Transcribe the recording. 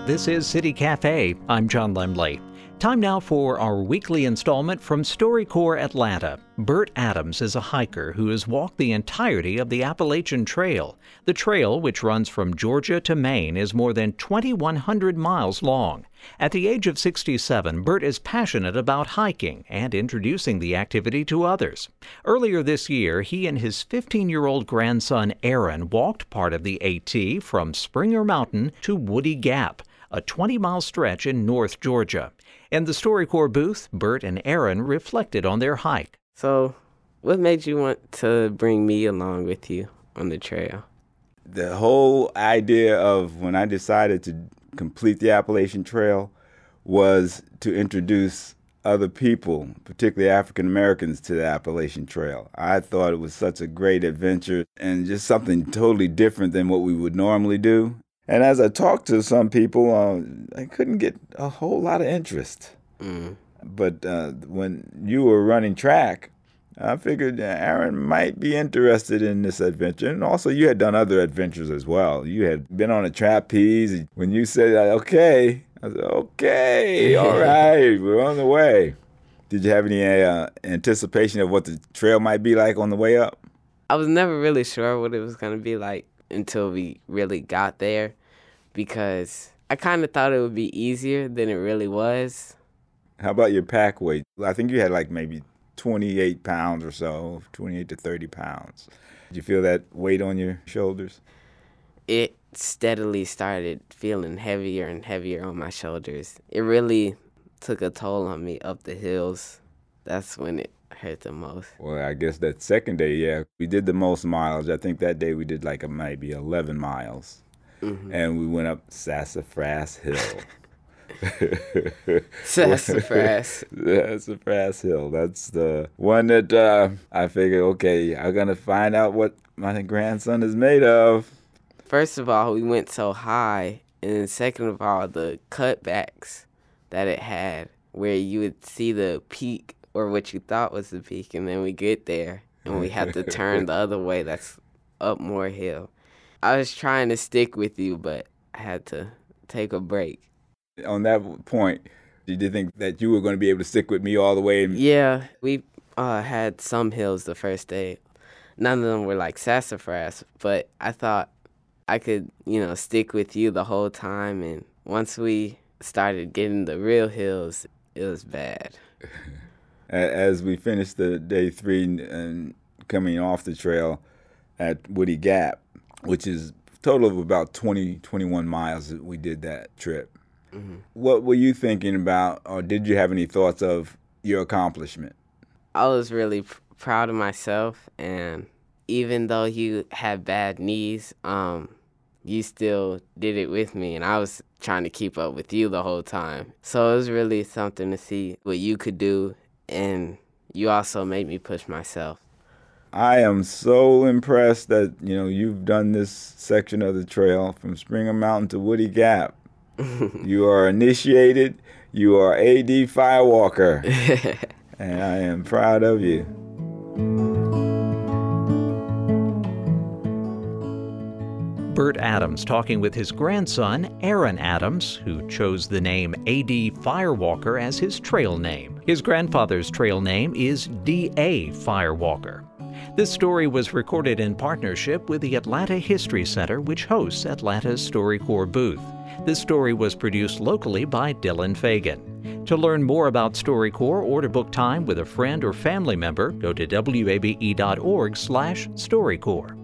This is City Cafe. I'm John Lemley. Time now for our weekly installment from StoryCorps Atlanta. Bert Adams is a hiker who has walked the entirety of the Appalachian Trail. The trail, which runs from Georgia to Maine, is more than 2,100 miles long. At the age of 67, Bert is passionate about hiking and introducing the activity to others. Earlier this year, he and his 15-year-old grandson Aaron walked part of the AT from Springer Mountain to Woody Gap, a 20-mile stretch in North Georgia. In the StoryCorps booth, Bert and Aaron reflected on their hike. So, what made you want to bring me along with you on the trail? The whole idea of when I decided to complete the Appalachian Trail was to introduce other people, particularly African Americans, to the Appalachian Trail. I thought it was such a great adventure and just something totally different than what we would normally do. And as I talked to some people, I couldn't get a whole lot of interest. But when you were running track, I figured Aaron might be interested in this adventure. And also, you had done other adventures as well. You had been on a trapeze. When you said, okay, I said, okay, all right, we're on the way. Did you have any anticipation of what the trail might be like on the way up? I was never really sure what it was going to be like until we really got there, because I kind of thought it would be easier than it really was. How about your pack weight? I think you had like maybe 28 pounds or so, 28 to 30 pounds. Did you feel that weight on your shoulders? It steadily started feeling heavier and heavier on my shoulders. It really took a toll on me up the hills. That's when it hurt the most. Well, I guess that second day, yeah, we did the most mileage. I think that day we did like maybe 11 miles. And we went up Sassafras Hill. Sassafras. Sassafras Hill. That's the one that I figured, okay, I'm going to find out what my grandson is made of. First of all, we went so high. And then second of all, the cutbacks that it had, where you would see the peak or what you thought was the peak. And then we get there and we have to turn the other way. That's up more hill. I was trying to stick with you, but I had to take a break. On that point, did you think that you were going to be able to stick with me all the way? Yeah, we had some hills the first day. None of them were like sassafras, but I thought I could, stick with you the whole time. And once we started getting the real hills, it was bad. As we finished the day 3 and coming off the trail at Woody Gap, which is a total of about 21 miles that we did that trip. What were you thinking about, or did you have any thoughts of your accomplishment? I was really proud of myself, and even though you had bad knees, you still did it with me, and I was trying to keep up with you the whole time. So it was really something to see what you could do, and you also made me push myself. I am so impressed that, you've done this section of the trail from Springer Mountain to Woody Gap. You are initiated. You are AD Firewalker. And I am proud of you. Bert Adams talking with his grandson, Aaron Adams, who chose the name AD Firewalker as his trail name. His grandfather's trail name is DA Firewalker. This story was recorded in partnership with the Atlanta History Center, which hosts Atlanta's StoryCorps booth. This story was produced locally by Dylan Fagan. To learn more about StoryCorps or to book time with a friend or family member, go to wabe.org/StoryCorps.